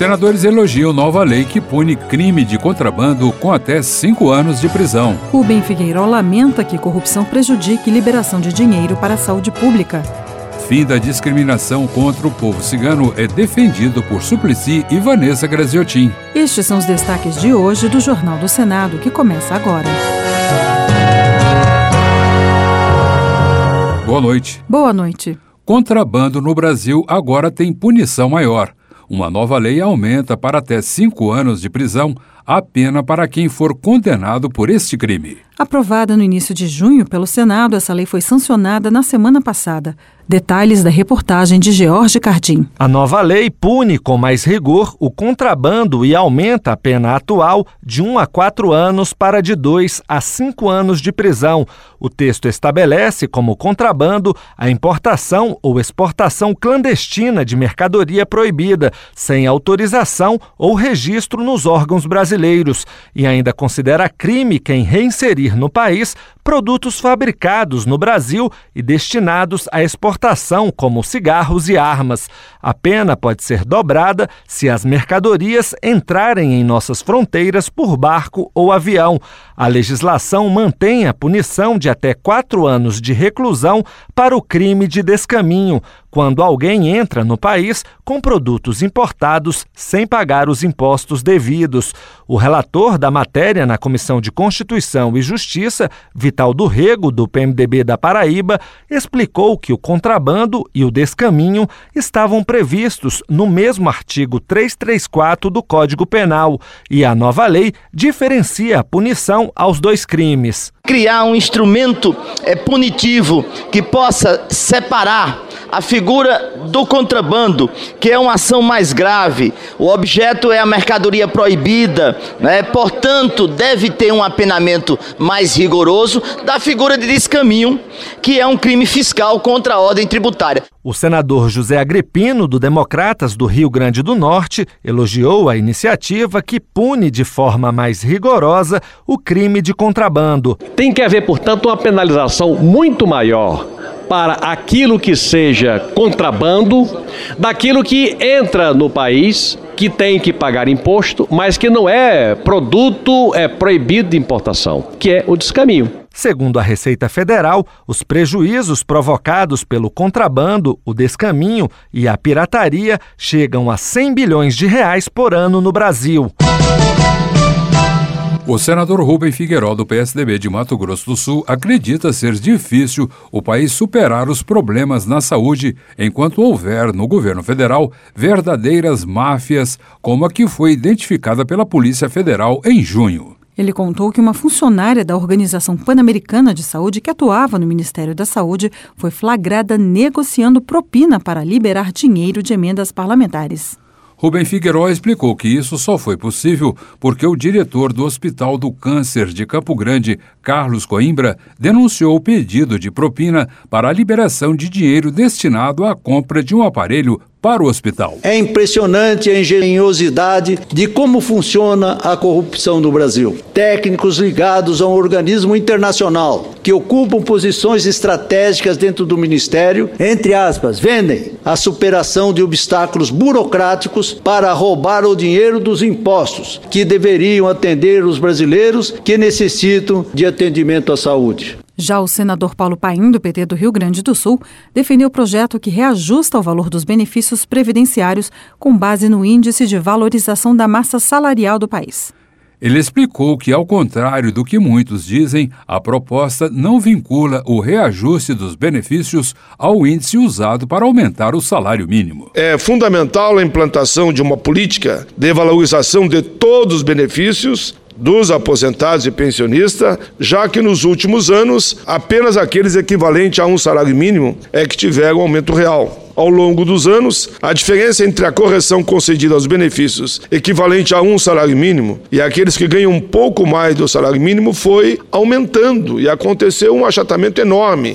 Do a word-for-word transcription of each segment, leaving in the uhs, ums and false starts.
Senadores elogiam nova lei que pune crime de contrabando com até cinco anos de prisão. Rubem Figueiredo lamenta que corrupção prejudique liberação de dinheiro para a saúde pública. Fim da discriminação contra o povo cigano é defendido por Suplicy e Vanessa Graziotin. Estes são os destaques de hoje do Jornal do Senado, que começa agora. Boa noite. Boa noite. Contrabando no Brasil agora tem punição maior. Uma nova lei aumenta para até cinco anos de prisão a pena para quem for condenado por este crime. Aprovada no início de junho pelo Senado, essa lei foi sancionada na semana passada. Detalhes da reportagem de George Cardim. A nova lei pune com mais rigor o contrabando e aumenta a pena atual de um a quatro anos para de dois a cinco anos de prisão. O texto estabelece como contrabando a importação ou exportação clandestina de mercadoria proibida, sem autorização ou registro nos órgãos brasileiros, e ainda considera crime quem reinserir no país produtos fabricados no Brasil e destinados à exportação, como cigarros e armas. A pena pode ser dobrada se as mercadorias entrarem em nossas fronteiras por barco ou avião. A legislação mantém a punição de até quatro anos de reclusão para o crime de descaminho, quando alguém entra no país com produtos importados sem pagar os impostos devidos. O relator da matéria na Comissão de Constituição e Justiça, Vital do Rego, do P M D B da Paraíba, explicou que o contrabando e o descaminho estavam previstos no mesmo artigo trezentos e trinta e quatro do Código Penal, e a nova lei diferencia a punição aos dois crimes. Criar um instrumento é, punitivo que possa separar a figura do contrabando, que é uma ação mais grave. O objeto é a mercadoria proibida, né? Portanto, deve ter um apenamento mais rigoroso da figura de descaminho, que é um crime fiscal contra a ordem tributária. O senador José Agripino, do Democratas do Rio Grande do Norte, elogiou a iniciativa que pune de forma mais rigorosa o crime de contrabando. Tem que haver, portanto, uma penalização muito maior para aquilo que seja contrabando, daquilo que entra no país, que tem que pagar imposto, mas que não é produto é proibido de importação, que é o descaminho. Segundo a Receita Federal, os prejuízos provocados pelo contrabando, o descaminho e a pirataria chegam a cem bilhões de reais por ano no Brasil. O senador Rubem Figueiredo, do P S D B de Mato Grosso do Sul, acredita ser difícil o país superar os problemas na saúde enquanto houver no governo federal verdadeiras máfias, como a que foi identificada pela Polícia Federal em junho. Ele contou que uma funcionária da Organização Pan-Americana de Saúde que atuava no Ministério da Saúde foi flagrada negociando propina para liberar dinheiro de emendas parlamentares. Rubem Figueiredo explicou que isso só foi possível porque o diretor do Hospital do Câncer de Campo Grande, Carlos Coimbra, denunciou o pedido de propina para a liberação de dinheiro destinado à compra de um aparelho para o hospital. É impressionante a engenhosidade de como funciona a corrupção no Brasil. Técnicos ligados a um organismo internacional que ocupam posições estratégicas dentro do Ministério, entre aspas, vendem a superação de obstáculos burocráticos para roubar o dinheiro dos impostos que deveriam atender os brasileiros que necessitam de atendimento à saúde. Já o senador Paulo Paim, do P T do Rio Grande do Sul, defendeu o projeto que reajusta o valor dos benefícios previdenciários com base no índice de valorização da massa salarial do país. Ele explicou que, ao contrário do que muitos dizem, a proposta não vincula o reajuste dos benefícios ao índice usado para aumentar o salário mínimo. É fundamental a implantação de uma política de valorização de todos os benefícios dos aposentados e pensionistas, já que nos últimos anos, apenas aqueles equivalentes a um salário mínimo é que tiveram aumento real. Ao longo dos anos, a diferença entre a correção concedida aos benefícios equivalente a um salário mínimo e aqueles que ganham um pouco mais do salário mínimo foi aumentando e aconteceu um achatamento enorme.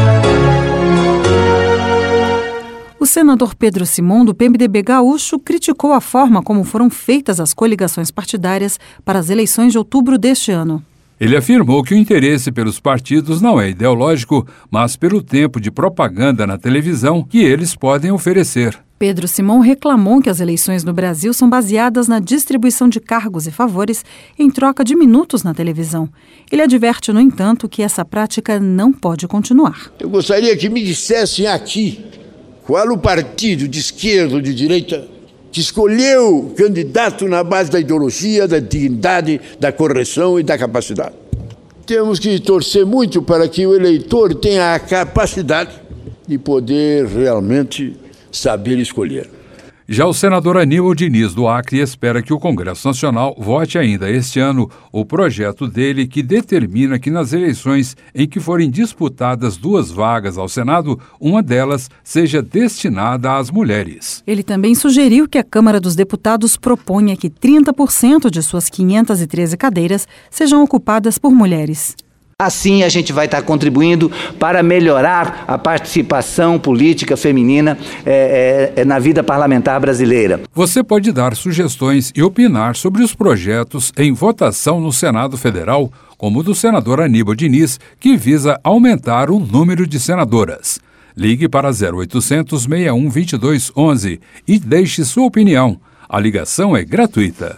O senador Pedro Simon, do P M D B gaúcho, criticou a forma como foram feitas as coligações partidárias para as eleições de outubro deste ano. Ele afirmou que o interesse pelos partidos não é ideológico, mas pelo tempo de propaganda na televisão que eles podem oferecer. Pedro Simon reclamou que as eleições no Brasil são baseadas na distribuição de cargos e favores em troca de minutos na televisão. Ele adverte, no entanto, que essa prática não pode continuar. Eu gostaria que me dissessem aqui qual o partido de esquerda ou de direita que escolheu o candidato na base da ideologia, da dignidade, da correção e da capacidade. Temos que torcer muito para que o eleitor tenha a capacidade de poder realmente saber escolher. Já o senador Aníbal Diniz, do Acre, espera que o Congresso Nacional vote ainda este ano o projeto dele que determina que nas eleições em que forem disputadas duas vagas ao Senado, uma delas seja destinada às mulheres. Ele também sugeriu que a Câmara dos Deputados proponha que trinta por cento de suas quinhentas e treze cadeiras sejam ocupadas por mulheres. Assim, a gente vai estar contribuindo para melhorar a participação política feminina é, é, na vida parlamentar brasileira. Você pode dar sugestões e opinar sobre os projetos em votação no Senado Federal, como o do senador Aníbal Diniz, que visa aumentar o número de senadoras. Ligue para zero oitocentos, seis um, dois dois, onze e deixe sua opinião. A ligação é gratuita.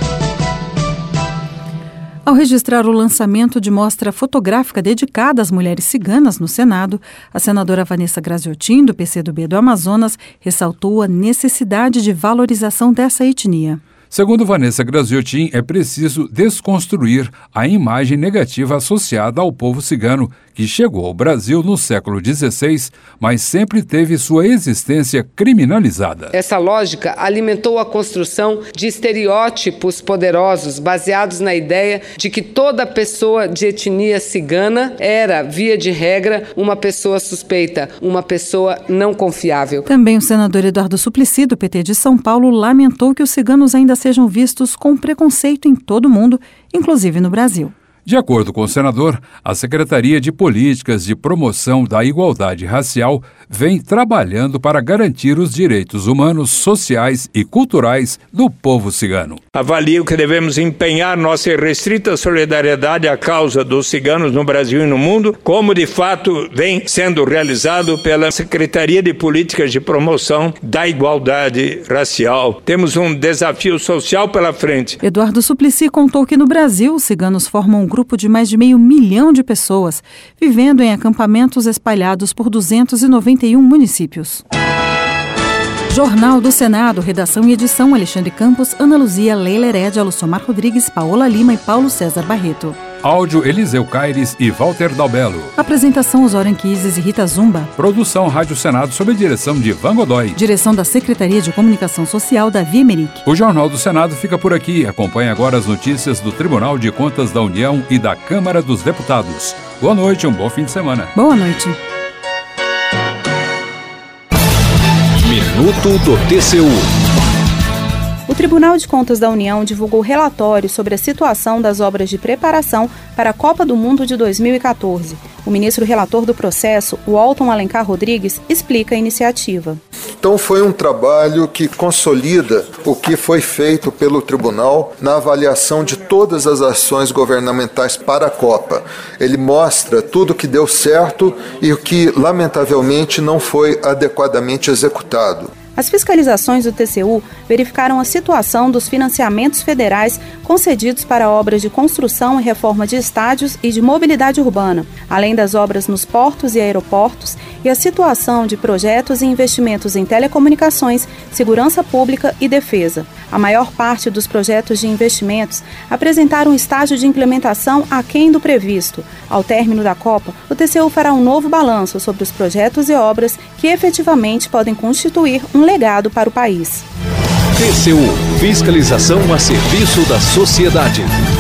Ao registrar o lançamento de mostra fotográfica dedicada às mulheres ciganas no Senado, a senadora Vanessa Graziotin, do P C do B do Amazonas, ressaltou a necessidade de valorização dessa etnia. Segundo Vanessa Graziotin, é preciso desconstruir a imagem negativa associada ao povo cigano, que chegou ao Brasil no século dezesseis, mas sempre teve sua existência criminalizada. Essa lógica alimentou a construção de estereótipos poderosos baseados na ideia de que toda pessoa de etnia cigana era, via de regra, uma pessoa suspeita, uma pessoa não confiável. Também o senador Eduardo Suplicy, do P T de São Paulo, lamentou que os ciganos ainda sejam vistos com preconceito em todo o mundo, inclusive no Brasil. De acordo com o senador, a Secretaria de Políticas de Promoção da Igualdade Racial vem trabalhando para garantir os direitos humanos, sociais e culturais do povo cigano. Avalio que devemos empenhar nossa irrestrita solidariedade à causa dos ciganos no Brasil e no mundo, como de fato vem sendo realizado pela Secretaria de Políticas de Promoção da Igualdade Racial. Temos um desafio social pela frente. Eduardo Suplicy contou que no Brasil os ciganos formam um grupo de mais de meio milhão de pessoas, vivendo em acampamentos espalhados por duzentos e noventa e um municípios. Jornal do Senado, redação e edição Alexandre Campos, Ana Luzia, Leila Herédia, Lussomar Rodrigues, Paola Lima e Paulo César Barreto. Áudio Eliseu Caires e Walter Dalbello. Apresentação Osório Anquises e Rita Zumba. Produção Rádio Senado sob a direção de Van Godoy. Direção da Secretaria de Comunicação Social, Davi Emerick. O Jornal do Senado fica por aqui. Acompanhe agora as notícias do Tribunal de Contas da União e da Câmara dos Deputados. Boa noite e um bom fim de semana. Boa noite. Minuto do T C U. O Tribunal de Contas da União divulgou relatório sobre a situação das obras de preparação para a Copa do Mundo de dois mil e catorze. O ministro relator do processo, Walton Alencar Rodrigues, explica a iniciativa. Então foi um trabalho que consolida o que foi feito pelo tribunal na avaliação de todas as ações governamentais para a Copa. Ele mostra tudo o que deu certo e o que, lamentavelmente, não foi adequadamente executado. As fiscalizações do T C U verificaram a situação dos financiamentos federais concedidos para obras de construção e reforma de estádios e de mobilidade urbana, além das obras nos portos e aeroportos, e a situação de projetos e investimentos em telecomunicações, segurança pública e defesa. A maior parte dos projetos de investimentos apresentaram um estágio de implementação aquém do previsto. Ao término da Copa, o T C U fará um novo balanço sobre os projetos e obras que efetivamente podem constituir um legado para o país. T C U, fiscalização a serviço da sociedade.